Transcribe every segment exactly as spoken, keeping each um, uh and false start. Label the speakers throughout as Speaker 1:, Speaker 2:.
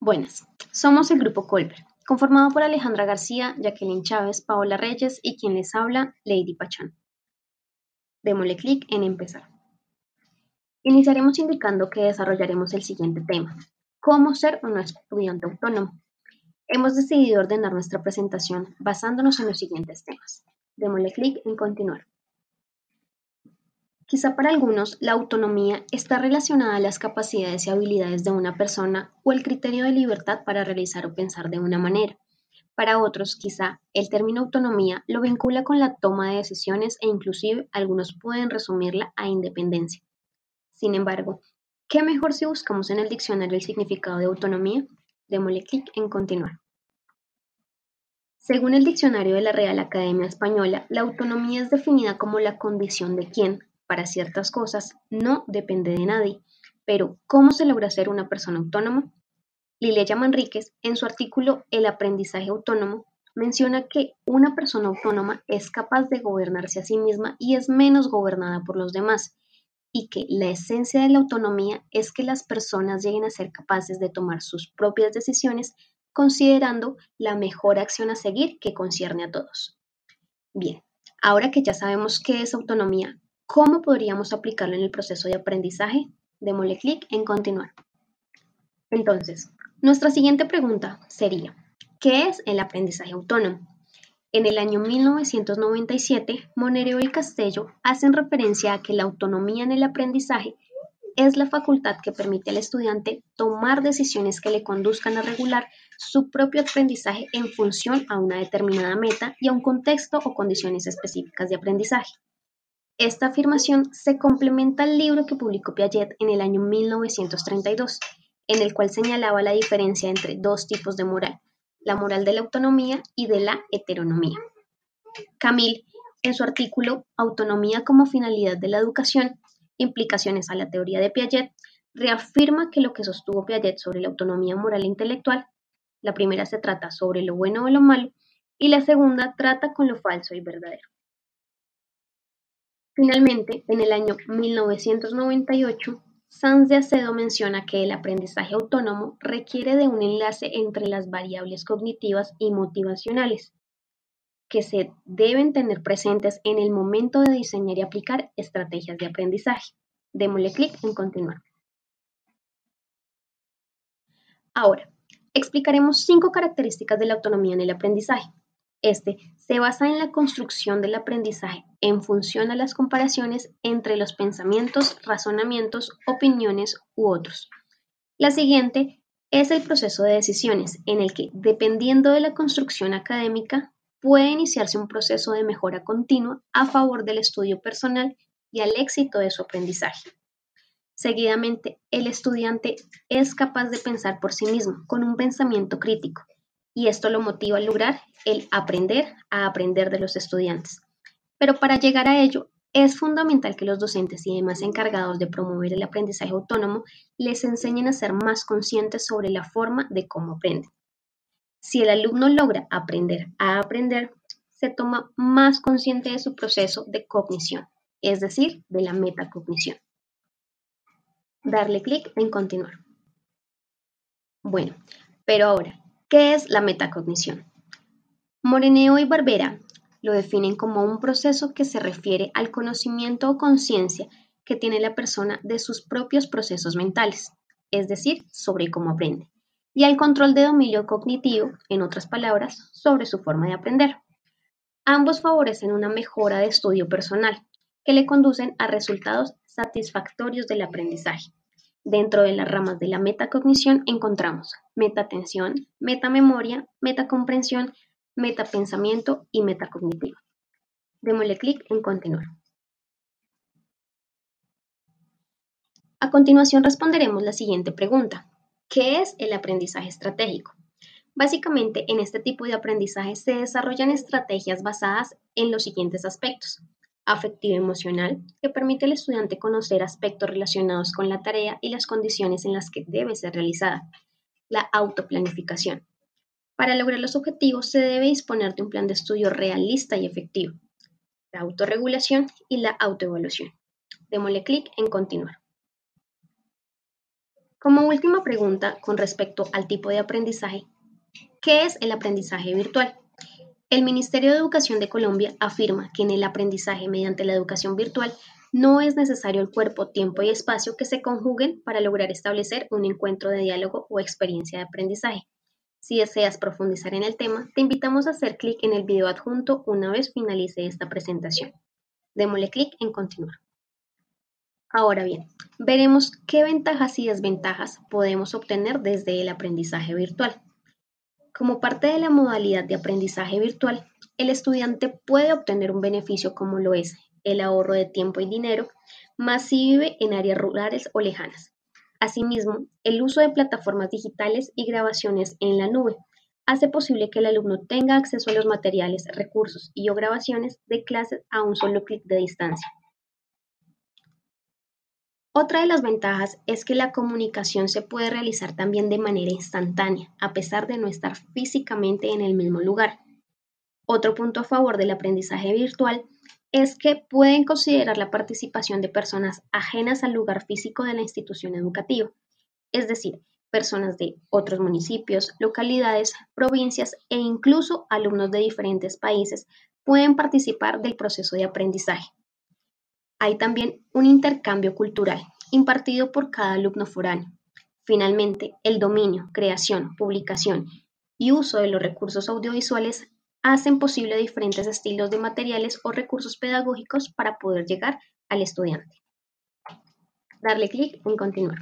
Speaker 1: Buenas, somos el Grupo Colbert, conformado por Alejandra García, Jacqueline Chávez, Paola Reyes y quien les habla, Lady Pachán. Démosle clic en Empezar. Iniciaremos indicando que desarrollaremos el siguiente tema: ¿cómo ser un estudiante autónomo? Hemos decidido ordenar nuestra presentación basándonos en los siguientes temas. Démosle clic en Continuar. Quizá para algunos la autonomía está relacionada a las capacidades y habilidades de una persona o el criterio de libertad para realizar o pensar de una manera. Para otros, quizá, el término autonomía lo vincula con la toma de decisiones e inclusive algunos pueden resumirla a independencia. Sin embargo, ¿qué mejor si buscamos en el diccionario el significado de autonomía? Démosle clic en Continuar. Según el diccionario de la Real Academia Española, la autonomía es definida como la condición de quien, para ciertas cosas, no depende de nadie. Pero, ¿cómo se logra ser una persona autónoma? Lileya Manríquez, en su artículo El aprendizaje autónomo, menciona que una persona autónoma es capaz de gobernarse a sí misma y es menos gobernada por los demás, y que la esencia de la autonomía es que las personas lleguen a ser capaces de tomar sus propias decisiones considerando la mejor acción a seguir que concierne a todos. Bien, ahora que ya sabemos qué es autonomía, ¿cómo podríamos aplicarlo en el proceso de aprendizaje? Démosle clic en Continuar. Entonces, nuestra siguiente pregunta sería, ¿qué es el aprendizaje autónomo? En el año mil novecientos noventa y siete, Monereo y Castello hacen referencia a que la autonomía en el aprendizaje es la facultad que permite al estudiante tomar decisiones que le conduzcan a regular su propio aprendizaje en función a una determinada meta y a un contexto o condiciones específicas de aprendizaje. Esta afirmación se complementa al libro que publicó Piaget en el año mil novecientos treinta y dos, en el cual señalaba la diferencia entre dos tipos de moral, la moral de la autonomía y de la heteronomía. Camille, en su artículo Autonomía como finalidad de la educación, implicaciones a la teoría de Piaget, reafirma que lo que sostuvo Piaget sobre la autonomía moral e intelectual, la primera se trata sobre lo bueno o lo malo, y la segunda trata con lo falso y verdadero. Finalmente, en el año mil novecientos noventa y ocho, Sanz de Acedo menciona que el aprendizaje autónomo requiere de un enlace entre las variables cognitivas y motivacionales, que se deben tener presentes en el momento de diseñar y aplicar estrategias de aprendizaje. Démosle clic en Continuar. Ahora, explicaremos cinco características de la autonomía en el aprendizaje. Este se basa en la construcción del aprendizaje en función a las comparaciones entre los pensamientos, razonamientos, opiniones u otros. La siguiente es el proceso de decisiones, en el que, dependiendo de la construcción académica, puede iniciarse un proceso de mejora continua a favor del estudio personal y al éxito de su aprendizaje. Seguidamente, el estudiante es capaz de pensar por sí mismo, con un pensamiento crítico, y esto lo motiva a lograr el aprender a aprender de los estudiantes. Pero para llegar a ello, es fundamental que los docentes y demás encargados de promover el aprendizaje autónomo les enseñen a ser más conscientes sobre la forma de cómo aprenden. Si el alumno logra aprender a aprender, se toma más consciente de su proceso de cognición, es decir, de la metacognición. Darle clic en Continuar. Bueno, pero ahora, ¿qué es la metacognición? Moreneo y Barbera lo definen como un proceso que se refiere al conocimiento o conciencia que tiene la persona de sus propios procesos mentales, es decir, sobre cómo aprende, y al control de dominio cognitivo, en otras palabras, sobre su forma de aprender. Ambos favorecen una mejora de estudio personal, que le conducen a resultados satisfactorios del aprendizaje. Dentro de las ramas de la metacognición encontramos metatensión, metamemoria, metacomprensión, metapensamiento y metacognitivo. Démosle clic en Continuar. A continuación responderemos la siguiente pregunta: ¿qué es el aprendizaje estratégico? Básicamente, en este tipo de aprendizaje se desarrollan estrategias basadas en los siguientes aspectos: afectivo-emocional, que permite al estudiante conocer aspectos relacionados con la tarea y las condiciones en las que debe ser realizada; la autoplanificación. Para lograr los objetivos se debe disponer de un plan de estudio realista y efectivo; la autorregulación y la autoevaluación. Démosle clic en Continuar. Como última pregunta con respecto al tipo de aprendizaje, ¿qué es el aprendizaje virtual? El Ministerio de Educación de Colombia afirma que en el aprendizaje mediante la educación virtual no es necesario el cuerpo, tiempo y espacio que se conjuguen para lograr establecer un encuentro de diálogo o experiencia de aprendizaje. Si deseas profundizar en el tema, te invitamos a hacer clic en el video adjunto una vez finalice esta presentación. Démosle clic en continuar. Ahora bien, veremos qué ventajas y desventajas podemos obtener desde el aprendizaje virtual. Como parte de la modalidad de aprendizaje virtual, el estudiante puede obtener un beneficio como lo es el ahorro de tiempo y dinero, más si vive en áreas rurales o lejanas. Asimismo, el uso de plataformas digitales y grabaciones en la nube hace posible que el alumno tenga acceso a los materiales, recursos y o grabaciones de clases a un solo clic de distancia. Otra de las ventajas es que la comunicación se puede realizar también de manera instantánea, a pesar de no estar físicamente en el mismo lugar. Otro punto a favor del aprendizaje virtual es que pueden considerar la participación de personas ajenas al lugar físico de la institución educativa, es decir, personas de otros municipios, localidades, provincias e incluso alumnos de diferentes países pueden participar del proceso de aprendizaje. Hay también un intercambio cultural impartido por cada alumno foráneo. Finalmente, el dominio, creación, publicación y uso de los recursos audiovisuales hacen posible diferentes estilos de materiales o recursos pedagógicos para poder llegar al estudiante. Darle clic en continuar.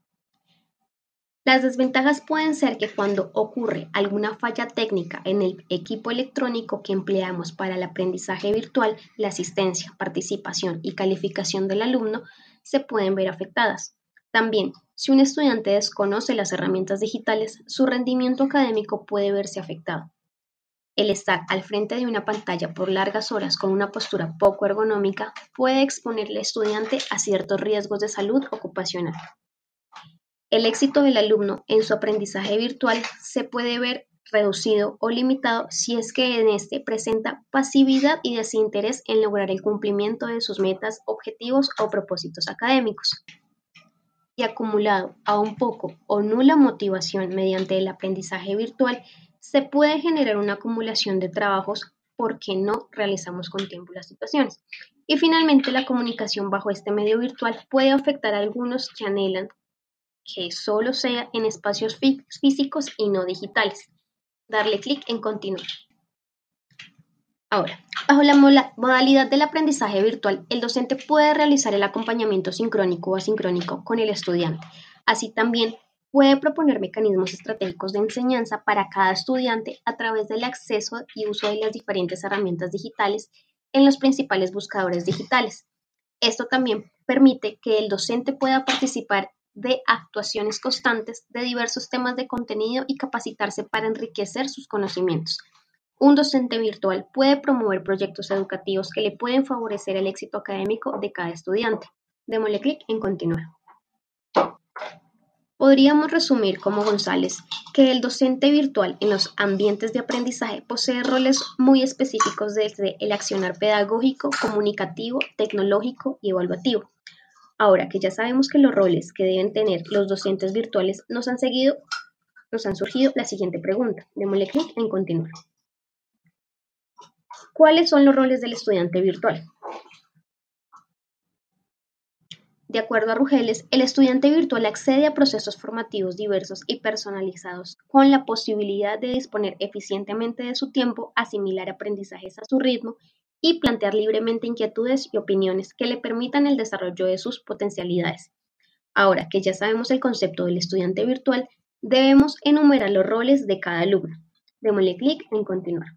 Speaker 1: Las desventajas pueden ser que cuando ocurre alguna falla técnica en el equipo electrónico que empleamos para el aprendizaje virtual, la asistencia, participación y calificación del alumno se pueden ver afectadas. También, si un estudiante desconoce las herramientas digitales, su rendimiento académico puede verse afectado. El estar al frente de una pantalla por largas horas con una postura poco ergonómica puede exponer al estudiante a ciertos riesgos de salud ocupacional. El éxito del alumno en su aprendizaje virtual se puede ver reducido o limitado si es que en este presenta pasividad y desinterés en lograr el cumplimiento de sus metas, objetivos o propósitos académicos. Y acumulado a un poco o nula motivación mediante el aprendizaje virtual, se puede generar una acumulación de trabajos porque no realizamos con tiempo las situaciones. Y finalmente, la comunicación bajo este medio virtual puede afectar a algunos que anhelan que solo sea en espacios fí- físicos y no digitales. Darle clic en continuar. Ahora, bajo la mola- modalidad del aprendizaje virtual, el docente puede realizar el acompañamiento sincrónico o asincrónico con el estudiante. Así también puede proponer mecanismos estratégicos de enseñanza para cada estudiante a través del acceso y uso de las diferentes herramientas digitales en los principales buscadores digitales. Esto también permite que el docente pueda participar de actuaciones constantes de diversos temas de contenido y capacitarse para enriquecer sus conocimientos. Un docente virtual puede promover proyectos educativos que le pueden favorecer el éxito académico de cada estudiante. Démosle clic en continuar. Podríamos resumir como González que el docente virtual en los ambientes de aprendizaje posee roles muy específicos desde el accionar pedagógico, comunicativo, tecnológico y evaluativo. Ahora que ya sabemos que los roles que deben tener los docentes virtuales nos han seguido, nos han surgido la siguiente pregunta. Démosle clic en continuar. ¿Cuáles son los roles del estudiante virtual? De acuerdo a Rugeles, el estudiante virtual accede a procesos formativos diversos y personalizados con la posibilidad de disponer eficientemente de su tiempo, asimilar aprendizajes a su ritmo y plantear libremente inquietudes y opiniones que le permitan el desarrollo de sus potencialidades. Ahora que ya sabemos el concepto del estudiante virtual, debemos enumerar los roles de cada alumno. Démosle clic en continuar.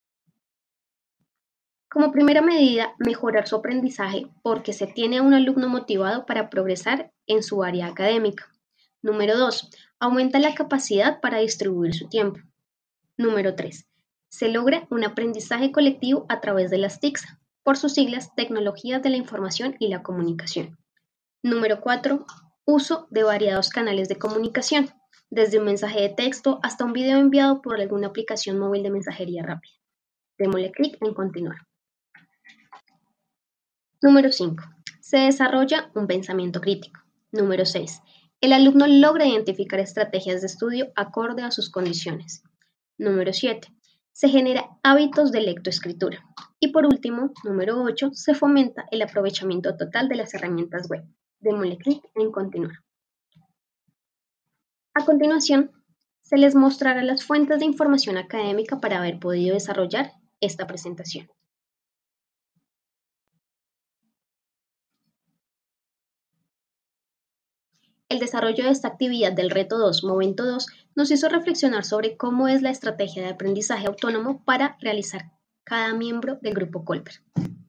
Speaker 1: Como primera medida, mejorar su aprendizaje porque se tiene a un alumno motivado para progresar en su área académica. Número dos, aumenta la capacidad para distribuir su tiempo. Número tres, se logra un aprendizaje colectivo a través de las T I Cs, por sus siglas Tecnologías de la Información y la Comunicación. Número cuatro, uso de variados canales de comunicación, desde un mensaje de texto hasta un video enviado por alguna aplicación móvil de mensajería rápida. Démosle clic en continuar. Número cinco. Se desarrolla un pensamiento crítico. Número seis. El alumno logra identificar estrategias de estudio acorde a sus condiciones. Número siete. Se genera hábitos de lectoescritura. Y por último, número ocho, se fomenta el aprovechamiento total de las herramientas web. Démosle clic en continuar. A continuación, se les mostrará las fuentes de información académica para haber podido desarrollar esta presentación. El desarrollo de esta actividad del reto dos, Momento dos, nos hizo reflexionar sobre cómo es la estrategia de aprendizaje autónomo para realizar cada miembro del grupo Colbert.